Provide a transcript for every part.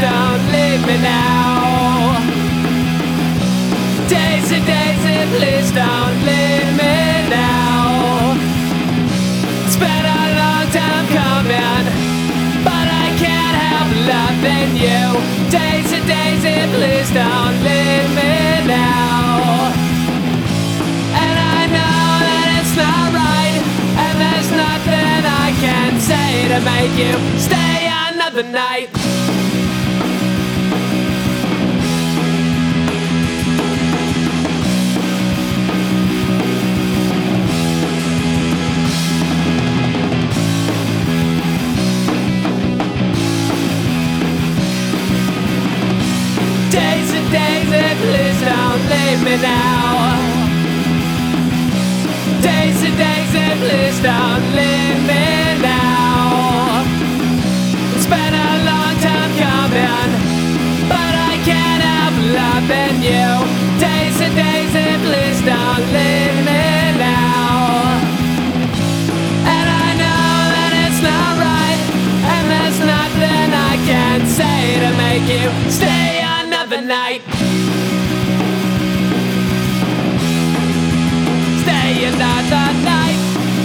don't leave me now. Daisy, Daisy, please don't leave me now. It's been a long time coming, but I can't help loving you. Daisy, Daisy, please don't leave me now. And I know that it's not right, and there's nothing I can say to make you stay another night. Daisy, Daisy, please don't leave me now. Daisy, Daisy, please don't leave me now. It's been a long time coming, but I can't help loving you. Daisy, Daisy, please don't leave me now. And I know that it's not right, and there's nothing I can say to make you stay another night. Stay another night.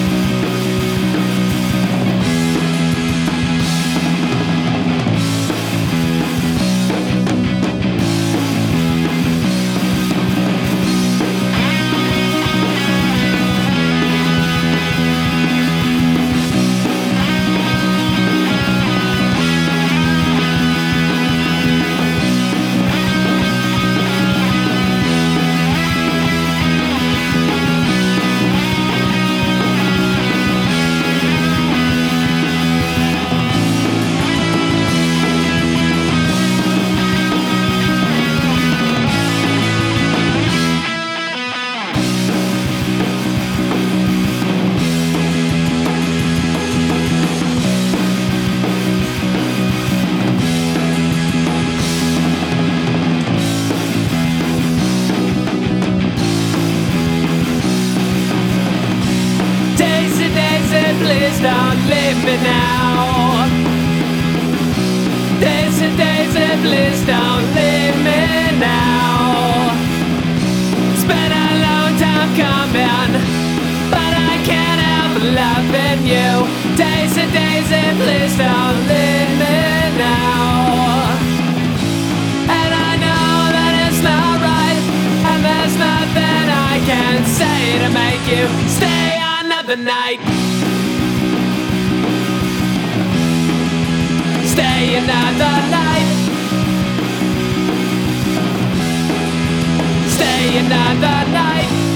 Please don't leave me now. Daisy, Daisy, please don't leave me now. It's been a long time coming, but I can't help loving you. Daisy, Daisy, please don't leave me now. And I know that it's not right, and there's nothing I can say to make you stay another night. Stay another night. Stay another night.